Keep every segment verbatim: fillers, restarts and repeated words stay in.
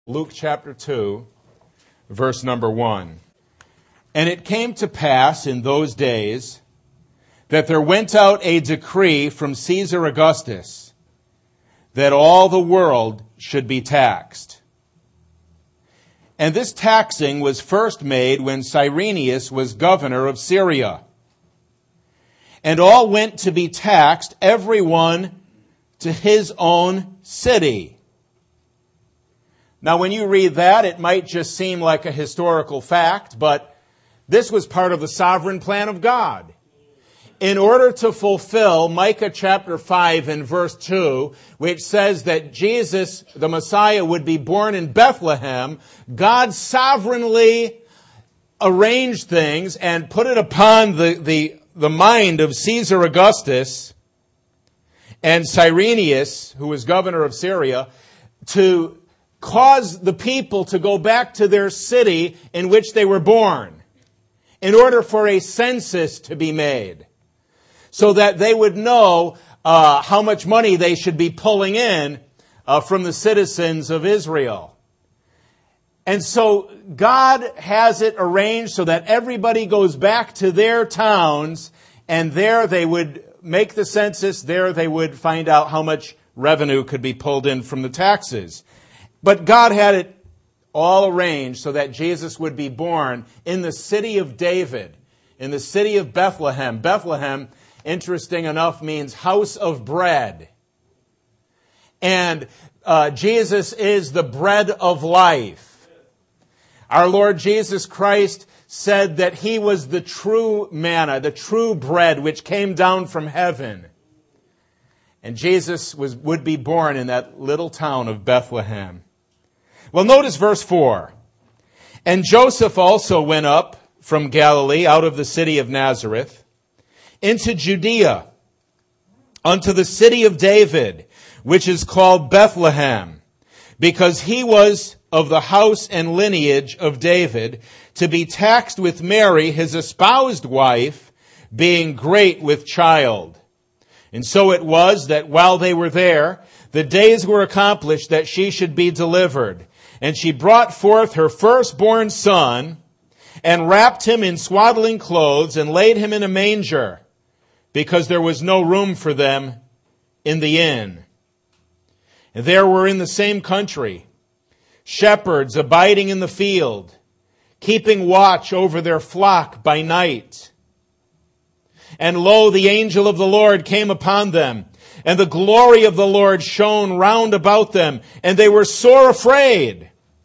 Luke chapter two, verse number one. And it came to pass in those days that there went out a decree from Caesar Augustus that all the world should be taxed. And this taxing was first made when Cyrenius was governor of Syria. And all went to be taxed, every one to his own city. Now, when you read that, it might just seem like a historical fact, but this was part of the sovereign plan of God. In order to fulfill Micah chapter five and verse two, which says that Jesus, the Messiah, would be born in Bethlehem, God sovereignly arranged things and put it upon the, the, the mind of Caesar Augustus and Cyrenius, who was governor of Syria, to cause the people to go back to their city in which they were born in order for a census to be made so that they would know uh, how much money they should be pulling in uh, from the citizens of Israel. And so God has it arranged so that everybody goes back to their towns, and there they would make the census, there they would find out how much revenue could be pulled in from the taxes. But God had it all arranged so that Jesus would be born in the city of David, in the city of Bethlehem. Bethlehem, interesting enough, means house of bread. And uh, Jesus is the bread of life. Our Lord Jesus Christ said that He was the true manna, the true bread which came down from heaven. And Jesus was, would be born in that little town of Bethlehem. Well, notice verse four. And Joseph also went up from Galilee, out of the city of Nazareth, into Judea, unto the city of David, which is called Bethlehem, because he was of the house and lineage of David, to be taxed with Mary, his espoused wife, being great with child. And so it was that while they were there, the days were accomplished that she should be delivered. And she brought forth her firstborn son, and wrapped him in swaddling clothes, and laid him in a manger, because there was no room for them in the inn. And there were in the same country shepherds abiding in the field, keeping watch over their flock by night. And lo, the angel of the Lord came upon them, and the glory of the Lord shone round about them, and they were sore afraid.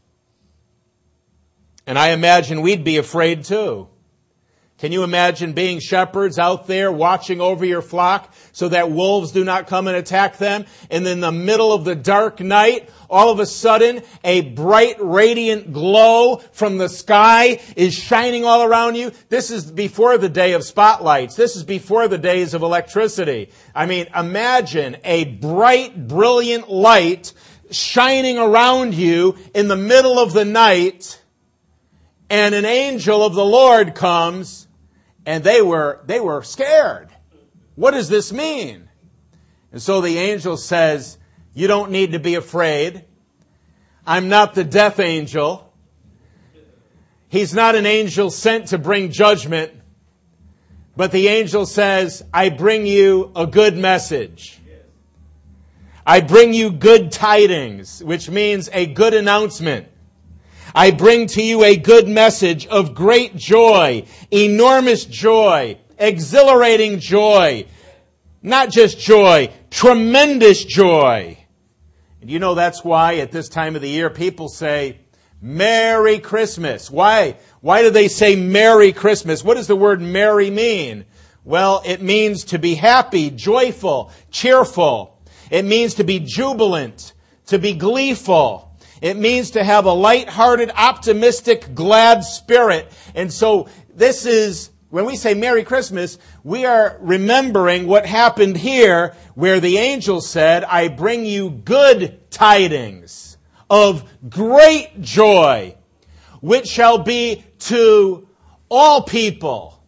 And I imagine we'd be afraid too. Can you imagine being shepherds out there watching over your flock so that wolves do not come and attack them? And in the middle of the dark night, all of a sudden, a bright, radiant glow from the sky is shining all around you. This is before the day of spotlights. This is before the days of electricity. I mean, imagine a bright, brilliant light shining around you in the middle of the night, and an angel of the Lord comes, and they were, they were scared. What does this mean? And so the angel says, you don't need to be afraid. I'm not the death angel. He's not an angel sent to bring judgment. But the angel says, I bring you a good message. I bring you good tidings, which means a good announcement. I bring to you a good message of great joy, enormous joy, exhilarating joy. Not just joy, tremendous joy. And you know that's why at this time of the year people say, Merry Christmas. Why? Why do they say Merry Christmas? What does the word merry mean? Well, it means to be happy, joyful, cheerful. It means to be jubilant, to be gleeful. It means to have a light-hearted, optimistic, glad spirit. And so this is, when we say Merry Christmas, we are remembering what happened here where the angel said, I bring you good tidings of great joy, which shall be to all people.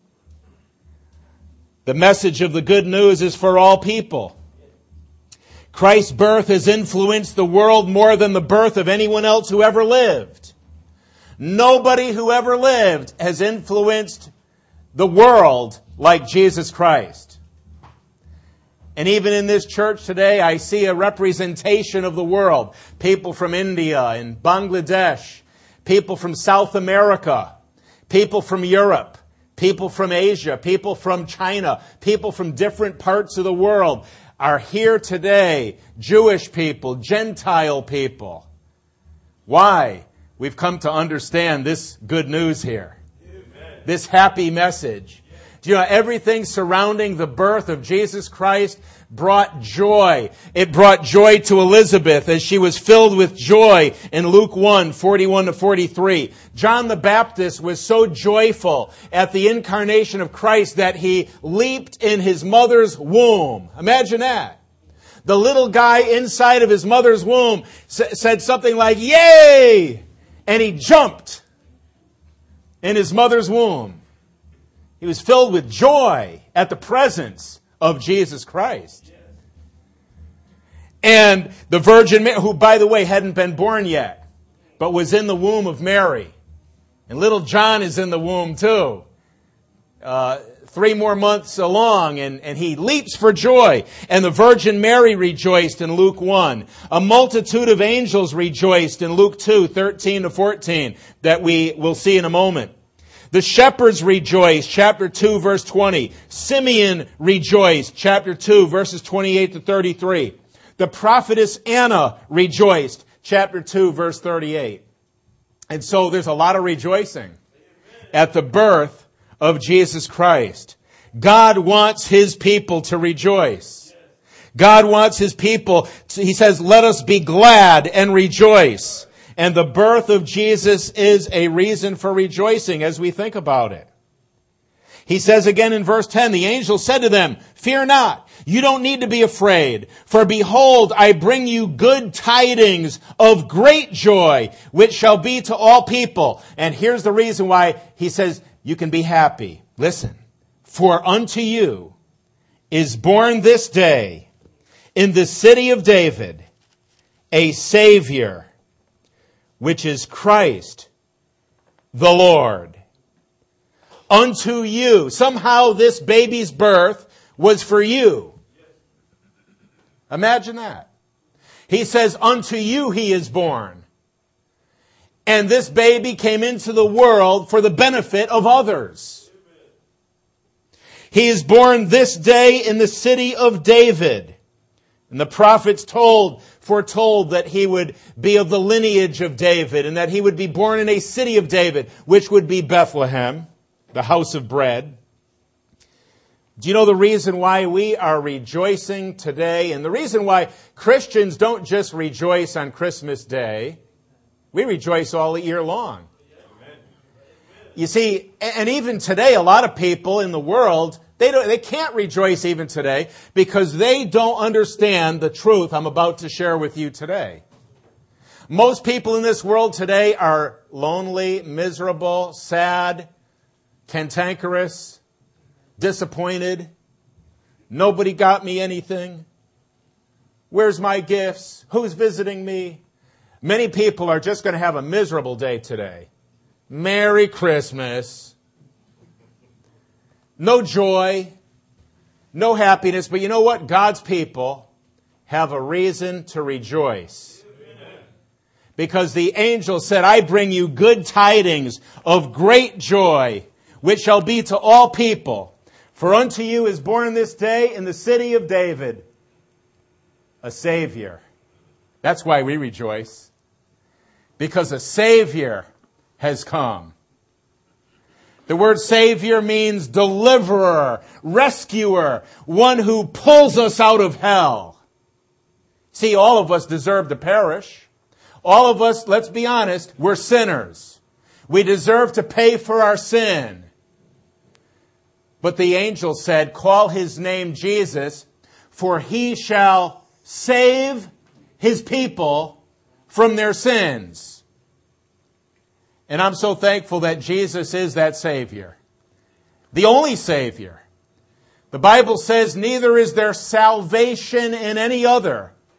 The message of the good news is for all people. Christ's birth has influenced the world more than the birth of anyone else who ever lived. Nobody who ever lived has influenced the world like Jesus Christ. And even in this church today, I see a representation of the world. People from India and Bangladesh, people from South America, people from Europe, people from Asia, people from China, people from different parts of the world are here today. Jewish people, Gentile people. Why? We've come to understand this good news here. Amen. This happy message. Do you know, everything surrounding the birth of Jesus Christ brought joy. It brought joy to Elizabeth as she was filled with joy in Luke one, forty-one to forty-three. John the Baptist was so joyful at the incarnation of Christ that he leaped in his mother's womb. Imagine that. The little guy inside of his mother's womb said something like, "Yay!" And he jumped in his mother's womb. He was filled with joy at the presence of Jesus Christ. And the Virgin Mary, who, by the way, hadn't been born yet, but was in the womb of Mary. And little John is in the womb too. Uh, three more months along, and, and he leaps for joy. And the Virgin Mary rejoiced in Luke one. A multitude of angels rejoiced in Luke two, thirteen to fourteen, that we will see in a moment. The shepherds rejoiced, chapter two, verse twenty. Simeon rejoiced, chapter two, verses twenty-eight to thirty-three. The prophetess Anna rejoiced, chapter two, verse thirty-eight. And so there's a lot of rejoicing at the birth of Jesus Christ. God wants His people to rejoice. God wants His people, to, He says, let us be glad and rejoice. And the birth of Jesus is a reason for rejoicing as we think about it. He says again in verse ten, the angel said to them, fear not, you don't need to be afraid. For behold, I bring you good tidings of great joy, which shall be to all people. And here's the reason why he says you can be happy. Listen, for unto you is born this day in the city of David a Savior, which is Christ the Lord. Unto you. Somehow this baby's birth was for you. Imagine that. He says, unto you he is born. And this baby came into the world for the benefit of others. He is born this day in the city of David. And the prophets told, foretold that he would be of the lineage of David and that he would be born in a city of David, which would be Bethlehem, the house of bread. Do you know the reason why we are rejoicing today? And the reason why Christians don't just rejoice on Christmas Day. We rejoice all year long. You see, and even today, a lot of people in the world, they don't, they can't rejoice even today because they don't understand the truth I'm about to share with you today. Most people in this world today are lonely, miserable, sad, cantankerous, disappointed. Nobody got me anything. Where's my gifts? Who's visiting me? Many people are just going to have a miserable day today. Merry Christmas. No joy. No happiness. But you know what? God's people have a reason to rejoice. Because the angel said, I bring you good tidings of great joy, which shall be to all people. For unto you is born this day in the city of David a Savior. That's why we rejoice. Because a Savior has come. The word Savior means deliverer, rescuer, one who pulls us out of hell. See, all of us deserve to perish. All of us, let's be honest, we're sinners. We deserve to pay for our sin. But the angel said, call his name Jesus, for he shall save his people from their sins. And I'm so thankful that Jesus is that Savior. The only Savior. The Bible says, neither is there salvation in any other,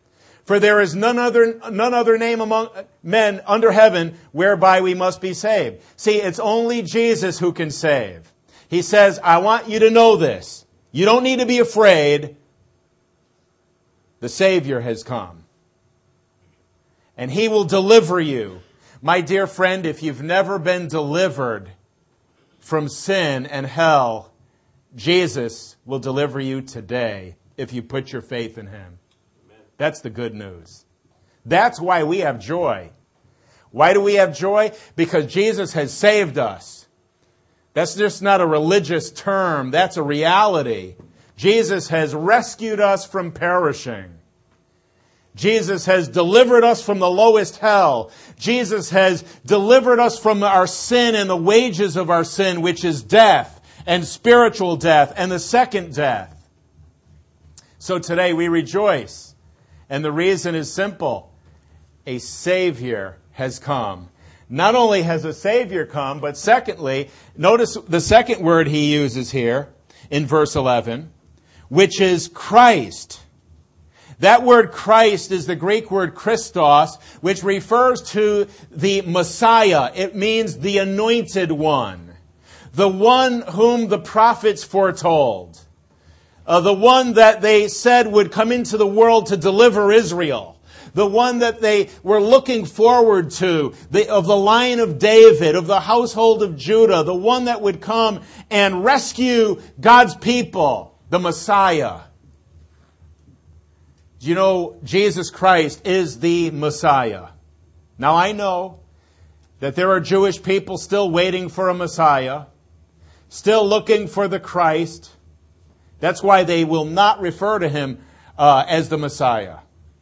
For there is none other, none other name among men under heaven whereby we must be saved. See, it's only Jesus who can save. He says, I want you to know this. You don't need to be afraid. The Savior has come. And He will deliver you. My dear friend, if you've never been delivered from sin and hell, Jesus will deliver you today if you put your faith in Him. That's the good news. That's why we have joy. Why do we have joy? Because Jesus has saved us. That's just not a religious term. That's a reality. Jesus has rescued us from perishing. Jesus has delivered us from the lowest hell. Jesus has delivered us from our sin and the wages of our sin, which is death and spiritual death and the second death. So today we rejoice. And the reason is simple. A Savior has come. Not only has a Savior come, but secondly, notice the second word he uses here in verse eleven, which is Christ. That word Christ is the Greek word Christos, which refers to the Messiah. It means the anointed one, the one whom the prophets foretold. Uh, the one that they said would come into the world to deliver Israel. The one that they were looking forward to, the, of the line of David, of the household of Judah. The one that would come and rescue God's people, the Messiah. You know, Jesus Christ is the Messiah. Now I know that there are Jewish people still waiting for a Messiah, still looking for the Christ. That's why they will not refer to Him uh, as the Messiah.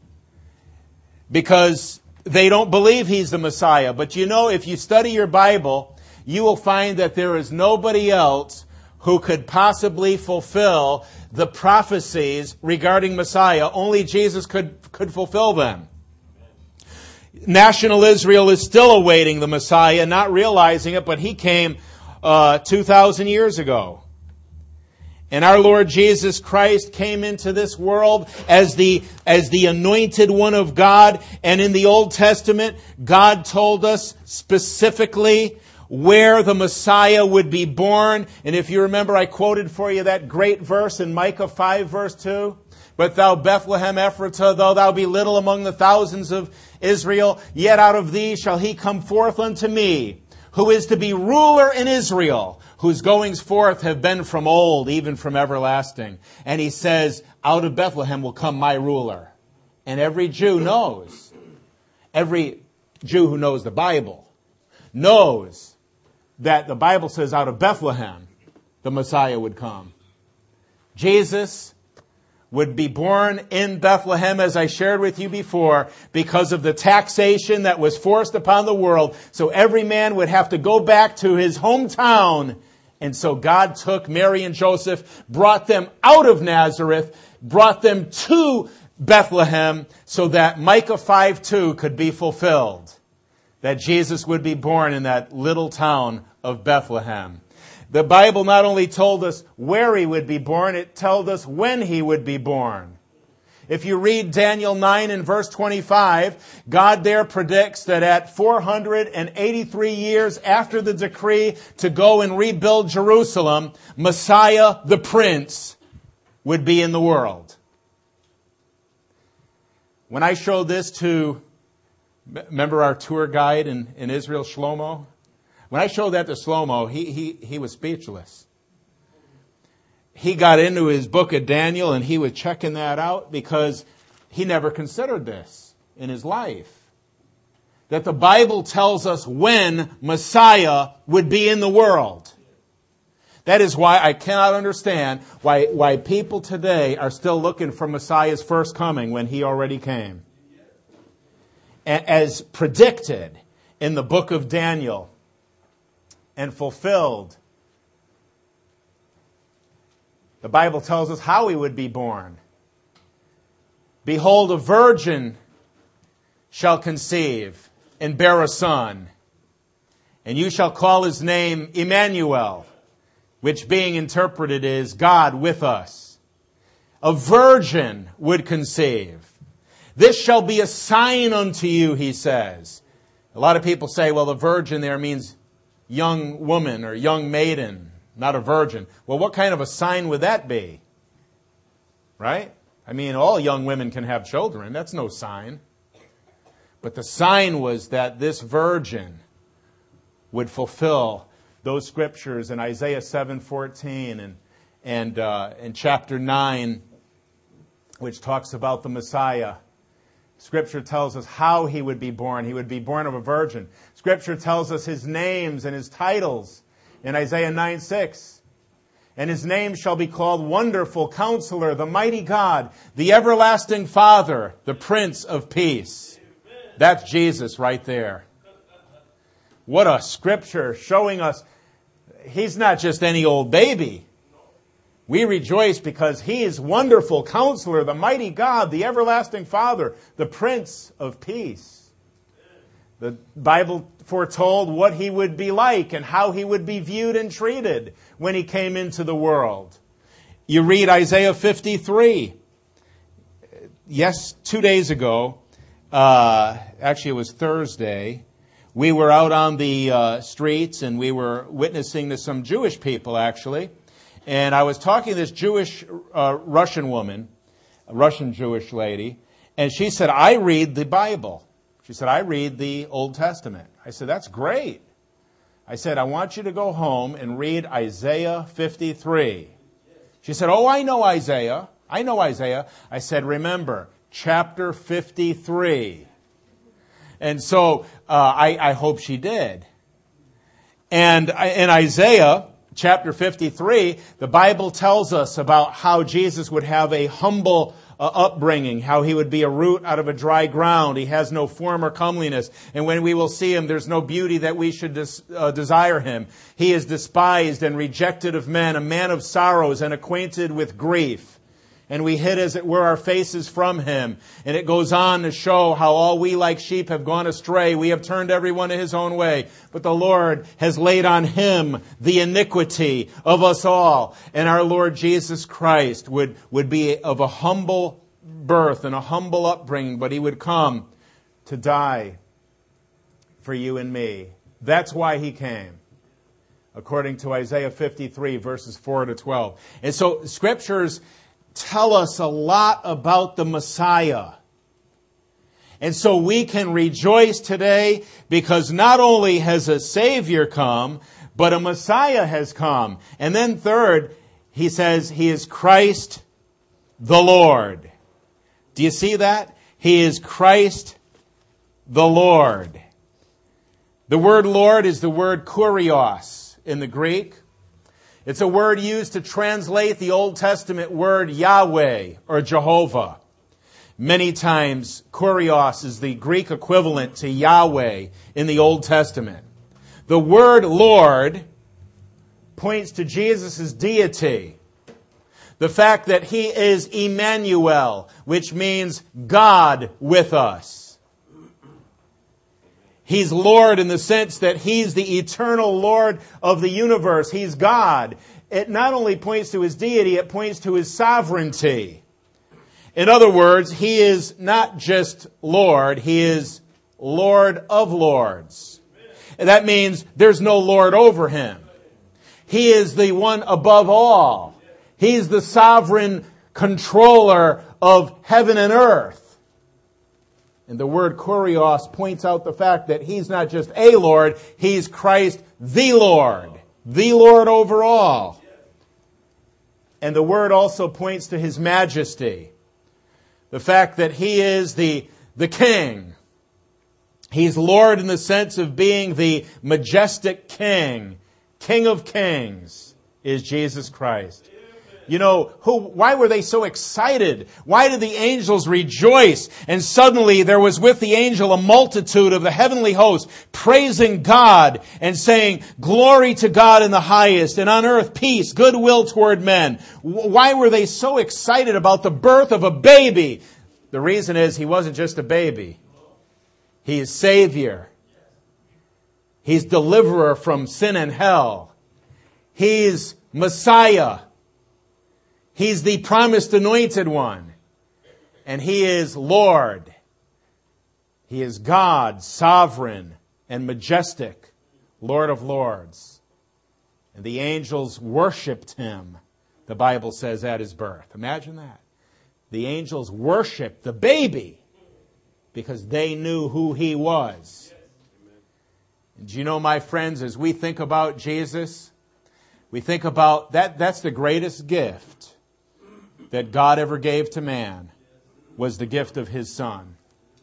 Because they don't believe He's the Messiah. But you know, if you study your Bible, you will find that there is nobody else who could possibly fulfill the prophecies regarding Messiah. Only Jesus could, could fulfill them. National Israel is still awaiting the Messiah, not realizing it, but He came uh, two thousand years ago. And our Lord Jesus Christ came into this world as the, as the anointed one of God. And in the Old Testament, God told us specifically where the Messiah would be born. And if you remember, I quoted for you that great verse in Micah five, verse two. But thou Bethlehem Ephratah, though thou be little among the thousands of Israel, yet out of thee shall he come forth unto me, who is to be ruler in Israel, whose goings forth have been from old, even from everlasting. And he says, out of Bethlehem will come my ruler. And every Jew knows, every Jew who knows the Bible, knows that the Bible says out of Bethlehem, the Messiah would come. Jesus would be born in Bethlehem, as I shared with you before, because of the taxation that was forced upon the world. So every man would have to go back to his hometown. And so God took Mary and Joseph, brought them out of Nazareth, brought them to Bethlehem so that Micah five two could be fulfilled. That Jesus would be born in that little town of Bethlehem. The Bible not only told us where He would be born, it told us when He would be born. If you read Daniel nine and verse twenty-five, God there predicts that at four hundred eighty-three years after the decree to go and rebuild Jerusalem, Messiah the Prince would be in the world. When I showed this to, remember our tour guide in, in Israel, Shlomo? When I showed that to Shlomo, he, he, he was speechless. He got into his book of Daniel and he was checking that out because he never considered this in his life. That the Bible tells us when Messiah would be in the world. That is why I cannot understand why, why people today are still looking for Messiah's first coming when He already came. As predicted in the book of Daniel and fulfilled. The Bible tells us how He would be born. Behold, a virgin shall conceive and bear a son, and you shall call his name Emmanuel, which being interpreted is God with us. A virgin would conceive. This shall be a sign unto you, he says. A lot of people say, well, the virgin there means young woman or young maiden, not a virgin. Well, what kind of a sign would that be? Right? I mean, all young women can have children. That's no sign. But the sign was that this virgin would fulfill those scriptures in Isaiah seven fourteen and and uh, in chapter nine, which talks about the Messiah. Scripture tells us how he would be born. He would be born of a virgin. Scripture tells us his names and his titles in Isaiah nine six. And his name shall be called Wonderful Counselor, the Mighty God, the Everlasting Father, the Prince of Peace. That's Jesus right there. What a scripture showing us he's not just any old baby. We rejoice because he is Wonderful Counselor, the Mighty God, the Everlasting Father, the Prince of Peace. The Bible foretold what he would be like and how he would be viewed and treated when he came into the world. You read Isaiah fifty-three. Yes, two days ago, uh, actually it was Thursday, we were out on the uh, streets and we were witnessing to some Jewish people, actually. And I was talking to this Jewish uh, Russian woman, a Russian Jewish lady, and she said, I read the Bible. She said, I read the Old Testament. I said, that's great. I said, I want you to go home and read Isaiah fifty-three. She said, oh, I know Isaiah. I know Isaiah. I said, remember, chapter fifty-three. And so uh, I, I hope she did. And in Isaiah chapter fifty-three, the Bible tells us about how Jesus would have a humble uh, upbringing, how he would be a root out of a dry ground. He has no form or comeliness. And when we will see him, there's no beauty that we should des- uh, desire him. He is despised and rejected of men, a man of sorrows and acquainted with grief. And we hid, as it were, our faces from him. And it goes on to show how all we like sheep have gone astray. We have turned everyone to his own way. But the Lord has laid on him the iniquity of us all. And our Lord Jesus Christ would, would be of a humble birth and a humble upbringing, but he would come to die for you and me. That's why he came, according to Isaiah fifty-three, verses four to twelve. And so scriptures tell us a lot about the Messiah. And so we can rejoice today because not only has a Savior come, but a Messiah has come. And then third, he says he is Christ the Lord. Do you see that? He is Christ the Lord. The word Lord is the word kurios in the Greek. It's a word used to translate the Old Testament word Yahweh or Jehovah. Many times, kurios is the Greek equivalent to Yahweh in the Old Testament. The word Lord points to Jesus' deity. The fact that he is Emmanuel, which means God with us. He's Lord in the sense that he's the eternal Lord of the universe. He's God. It not only points to his deity, it points to his sovereignty. In other words, he is not just Lord, he is Lord of lords. And that means there's no Lord over him. He is the one above all. He's the sovereign controller of heaven and earth. And the word kurios points out the fact that he's not just a Lord, he's Christ the Lord, the Lord over all. And the word also points to his majesty. The fact that he is the, the king. He's Lord in the sense of being the majestic king. King of kings is Jesus Christ. You know, who, why were they so excited? Why did the angels rejoice? And suddenly there was with the angel a multitude of the heavenly host praising God and saying, glory to God in the highest, and on earth peace, goodwill toward men. Why were they so excited about the birth of a baby? The reason is he wasn't just a baby. He is Savior. He's deliverer from sin and hell. He's Messiah. He's the promised anointed one. And He is Lord. He is God, sovereign and majestic, Lord of lords. And the angels worshipped Him, the Bible says, at His birth. Imagine that. The angels worshipped the baby because they knew who He was. And do you know, my friends, as we think about Jesus, we think about that, that's the greatest gift that God ever gave to man, was the gift of His Son.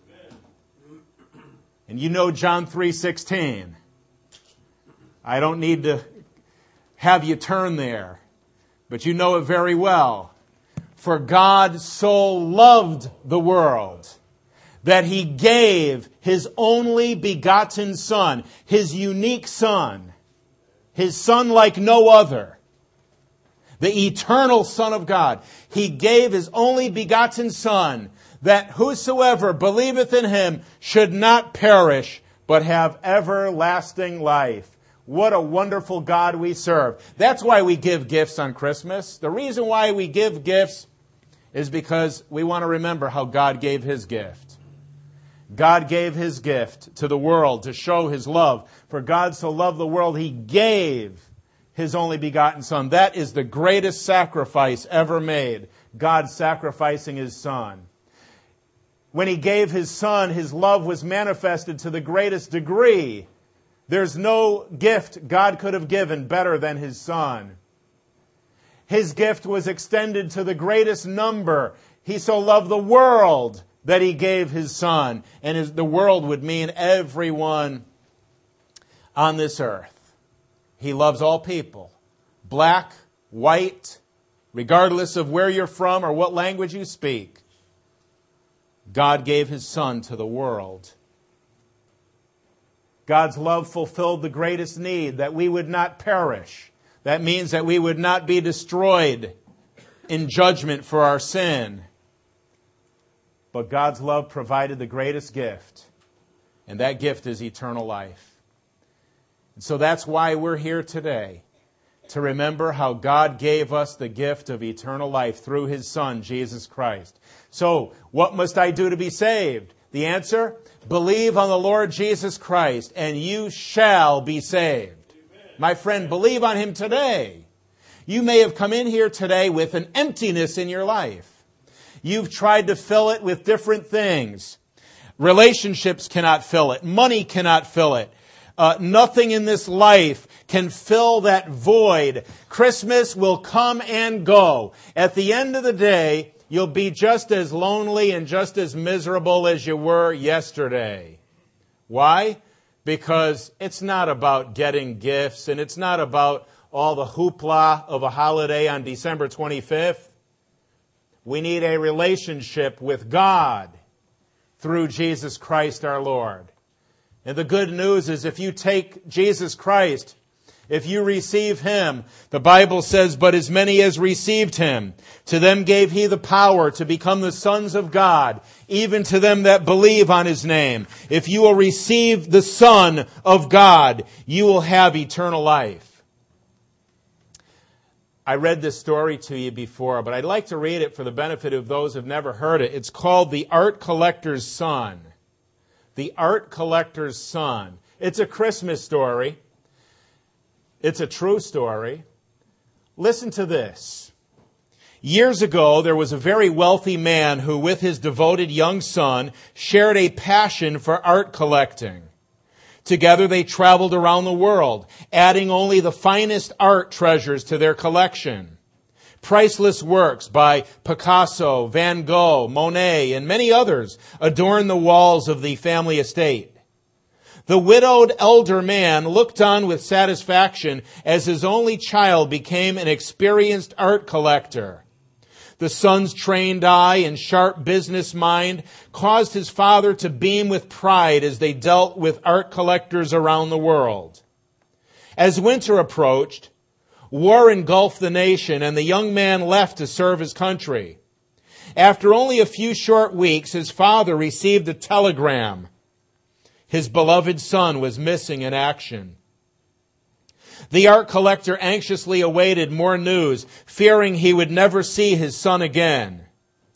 And you know John three sixteen. I don't need to have you turn there, but you know it very well. For God so loved the world that He gave His only begotten Son, His unique Son, His Son like no other, the eternal Son of God. He gave His only begotten Son, that whosoever believeth in Him should not perish, but have everlasting life. What a wonderful God we serve. That's why we give gifts on Christmas. The reason why we give gifts is because we want to remember how God gave His gift. God gave His gift to the world to show His love. For God so loved the world, He gave His only begotten Son. That is the greatest sacrifice ever made. God sacrificing His Son. When He gave His Son, His love was manifested to the greatest degree. There's no gift God could have given better than His Son. His gift was extended to the greatest number. He so loved the world that He gave His Son. And his, the world would mean everyone on this earth. He loves all people. Black, white, regardless of where you're from or what language you speak. God gave His Son to the world. God's love fulfilled the greatest need, that we would not perish. That means that we would not be destroyed in judgment for our sin. But God's love provided the greatest gift, and that gift is eternal life. And so that's why we're here today, to remember how God gave us the gift of eternal life through His Son, Jesus Christ. So, what must I do to be saved? The answer? Believe on the Lord Jesus Christ, and you shall be saved. Amen. My friend, believe on Him today. You may have come in here today with an emptiness in your life. You've tried to fill it with different things. Relationships cannot fill it. Money cannot fill it. Uh, nothing in this life can fill that void. Christmas will come and go. At the end of the day, you'll be just as lonely and just as miserable as you were yesterday. Why? Because it's not about getting gifts, and it's not about all the hoopla of a holiday on December twenty-fifth. We need a relationship with God through Jesus Christ our Lord. And the good news is, if you take Jesus Christ, if you receive Him, the Bible says, but as many as received Him, to them gave He the power to become the sons of God, even to them that believe on His name. If you will receive the Son of God, you will have eternal life. I read this story to you before, but I'd like to read it for the benefit of those who have never heard it. It's called The Art Collector's Son. The Art Collector's Son. It's a Christmas story. It's a true story. Listen to this. Years ago, there was a very wealthy man who, with his devoted young son, shared a passion for art collecting. Together, they traveled around the world, adding only the finest art treasures to their collection. Priceless works by Picasso, Van Gogh, Monet, and many others adorn the walls of the family estate. The widowed elder man looked on with satisfaction as his only child became an experienced art collector. The son's trained eye and sharp business mind caused his father to beam with pride as they dealt with art collectors around the world. As winter approached, war engulfed the nation, and the young man left to serve his country. After only a few short weeks, his father received a telegram. His beloved son was missing in action. The art collector anxiously awaited more news, fearing he would never see his son again.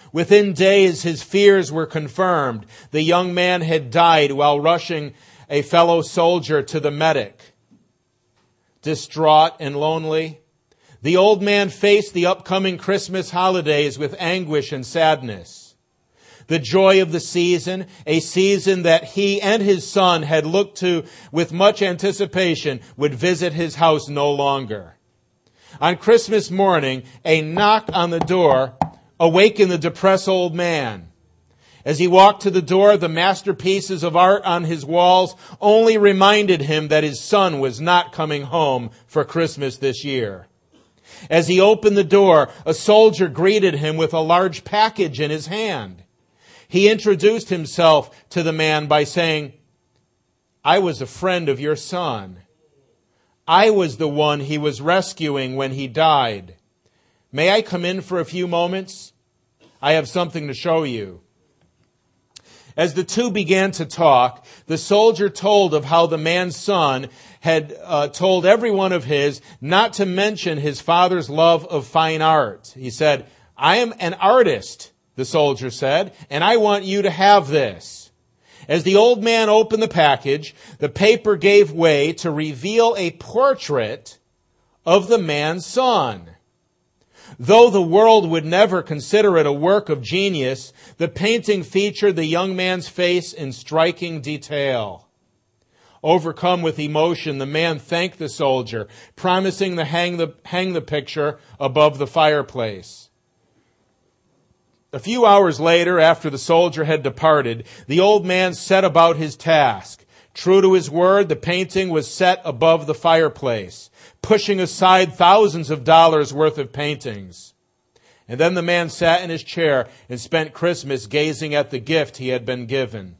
Within days, his fears were confirmed. The young man had died while rushing a fellow soldier to the medic. Distraught and lonely, the old man faced the upcoming Christmas holidays with anguish and sadness. The joy of the season, a season that he and his son had looked to with much anticipation, would visit his house no longer. On Christmas morning, a knock on the door awakened the depressed old man. As he walked to the door, the masterpieces of art on his walls only reminded him that his son was not coming home for Christmas this year. As he opened the door, a soldier greeted him with a large package in his hand. He introduced himself to the man by saying, "I was a friend of your son. I was the one he was rescuing when he died. May I come in for a few moments? I have something to show you." As the two began to talk, the soldier told of how the man's son had uh, told every one of his not to mention his father's love of fine art. He said, "I am an artist," the soldier said, "and I want you to have this." As the old man opened the package, the paper gave way to reveal a portrait of the man's son. Though the world would never consider it a work of genius, the painting featured the young man's face in striking detail. Overcome with emotion, the man thanked the soldier, promising to hang the, hang the picture above the fireplace. A few hours later, after the soldier had departed, the old man set about his task. True to his word, the painting was set above the fireplace, pushing aside thousands of dollars worth of paintings. And then the man sat in his chair and spent Christmas gazing at the gift he had been given.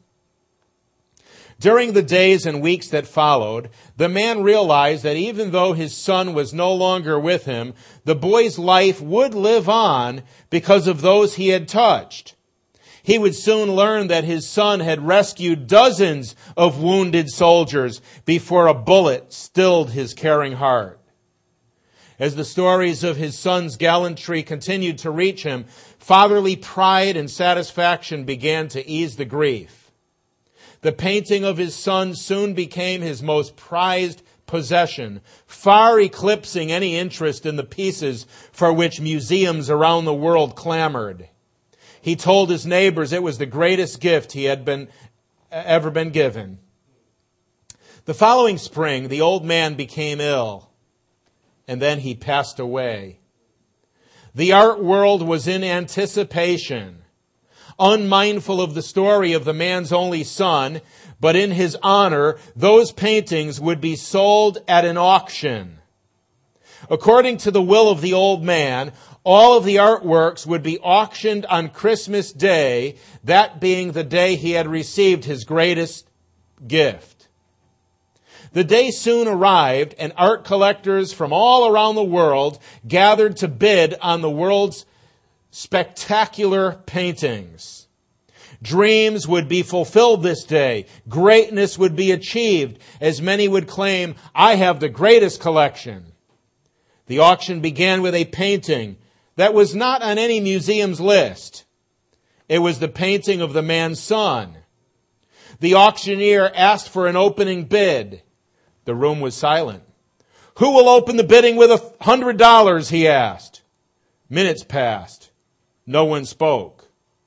During the days and weeks that followed, the man realized that even though his son was no longer with him, the boy's life would live on because of those he had touched. He would soon learn that his son had rescued dozens of wounded soldiers before a bullet stilled his caring heart. As the stories of his son's gallantry continued to reach him, fatherly pride and satisfaction began to ease the grief. The painting of his son soon became his most prized possession, far eclipsing any interest in the pieces for which museums around the world clamored. He told his neighbors it was the greatest gift he had been ever been given. The following spring, the old man became ill, and then he passed away. The art world was in anticipation, unmindful of the story of the man's only son, but in his honor, those paintings would be sold at an auction. According to the will of the old man, all of the artworks would be auctioned on Christmas Day, that being the day he had received his greatest gift. The day soon arrived, and art collectors from all around the world gathered to bid on the world's spectacular paintings. Dreams would be fulfilled this day. Greatness would be achieved, as many would claim, "I have the greatest collection." The auction began with a painting that was not on any museum's list. It was the painting of the man's son. The auctioneer asked for an opening bid. The room was silent. "Who will open the bidding with a hundred dollars?" he asked. Minutes passed. No one spoke.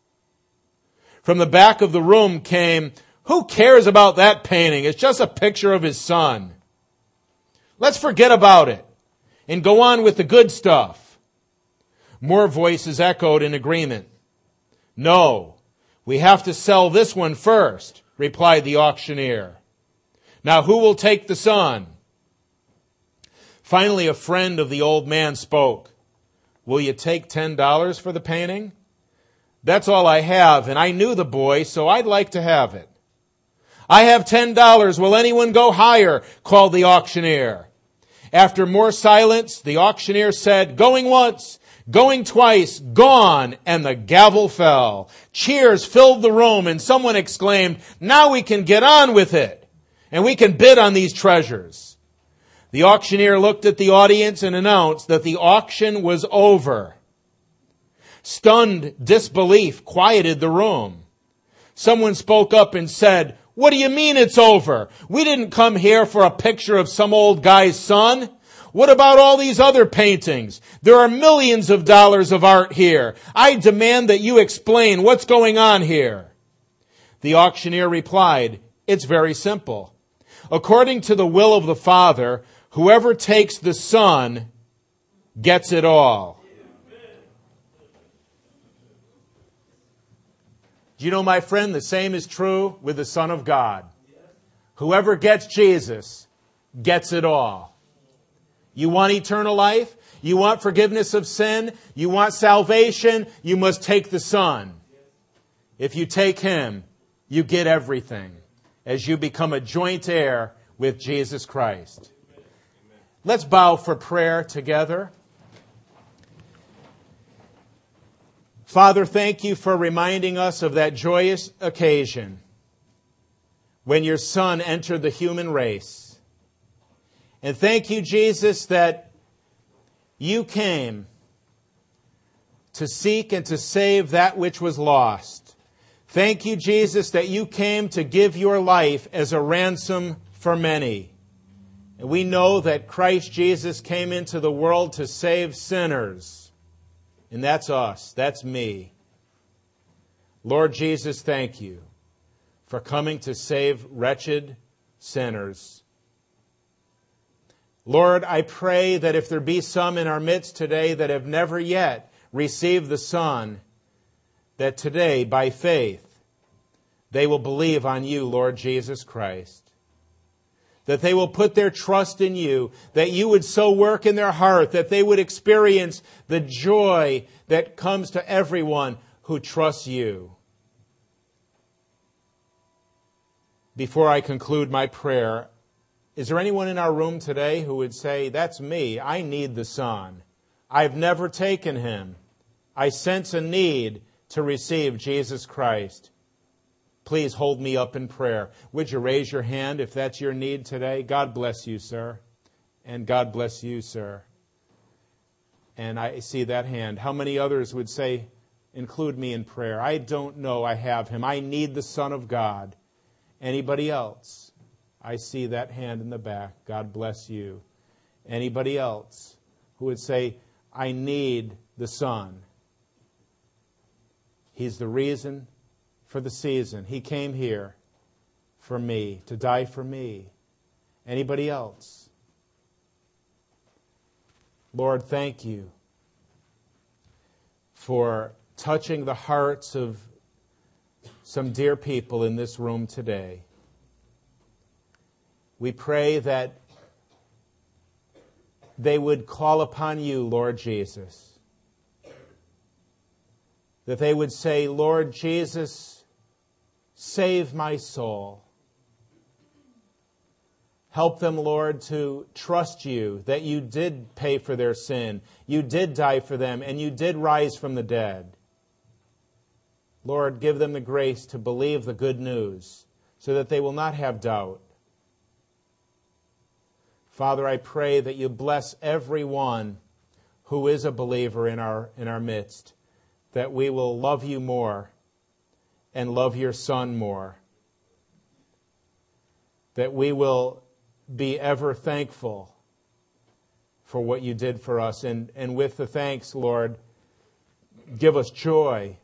From the back of the room came, "Who cares about that painting? It's just a picture of his son. Let's forget about it and go on with the good stuff." More voices echoed in agreement. "No, we have to sell this one first," replied the auctioneer. "Now who will take the son?" Finally, a friend of the old man spoke. "Will you take ten dollars for the painting? That's all I have, and I knew the boy, so I'd like to have it." "I have ten dollars. Will anyone go higher?" called the auctioneer. After more silence, the auctioneer said, "Going once, going twice, gone," and the gavel fell. Cheers filled the room, and someone exclaimed, "Now we can get on with it, and we can bid on these treasures." The auctioneer looked at the audience and announced that the auction was over. Stunned disbelief quieted the room. Someone spoke up and said, "What do you mean it's over? We didn't come here for a picture of some old guy's son. What about all these other paintings? There are millions of dollars of art here. I demand that you explain what's going on here." The auctioneer replied, "It's very simple. According to the will of the Father, whoever takes the Son gets it all." Do you know, my friend, the same is true with the Son of God. Whoever gets Jesus gets it all. You want eternal life? You want forgiveness of sin? You want salvation? You must take the Son. If you take Him, you get everything as you become a joint heir with Jesus Christ. Let's bow for prayer together. Father, thank you for reminding us of that joyous occasion when your Son entered the human race. And thank you, Jesus, that you came to seek and to save that which was lost. Thank you, Jesus, that you came to give your life as a ransom for many. And we know that Christ Jesus came into the world to save sinners. And that's us. That's me. Lord Jesus, thank you for coming to save wretched sinners. Lord, I pray that if there be some in our midst today that have never yet received the Son, that today, by faith, they will believe on you, Lord Jesus Christ. That they will put their trust in you, that you would so work in their heart, that they would experience the joy that comes to everyone who trusts you. Before I conclude my prayer, is there anyone in our room today who would say, "That's me, I need the Son. I've never taken Him. I sense a need to receive Jesus Christ. Please hold me up in prayer." Would you raise your hand if that's your need today? God bless you, sir. And God bless you, sir. And I see that hand. How many others would say, "Include me in prayer. I don't know I have Him. I need the Son of God." Anybody else? I see that hand in the back. God bless you. Anybody else who would say, "I need the Son. He's the reason for the season. He came here for me, to die for me." Anybody else? Lord, thank you for touching the hearts of some dear people in this room today. We pray that they would call upon you, Lord Jesus. That they would say, "Lord Jesus, save my soul." Help them, Lord, to trust you, that you did pay for their sin, you did die for them, and you did rise from the dead. Lord, give them the grace to believe the good news so that they will not have doubt. Father, I pray that you bless everyone who is a believer in our, in our midst, that we will love you more and love your Son more, that we will be ever thankful for what you did for us. And, and with the thanks, Lord, give us joy.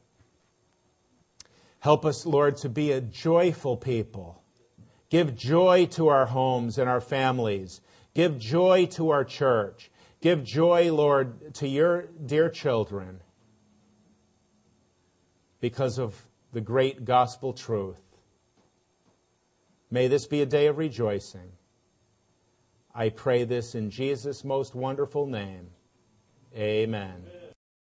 Help us, Lord, to be a joyful people. Give joy to our homes and our families. Give joy to our church. Give joy, Lord, to your dear children because of the great gospel truth. May this be a day of rejoicing. I pray this in Jesus' most wonderful name. Amen.